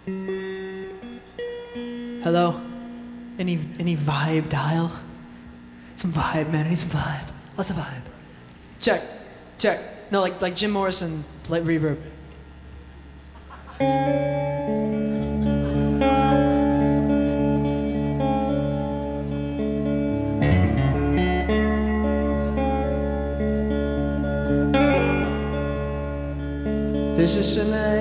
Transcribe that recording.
Hello? Any vibe dial? Some vibe, man. I need some vibe. Lots of vibe. Check. No, like Jim Morrison, light reverb. This is Sinead.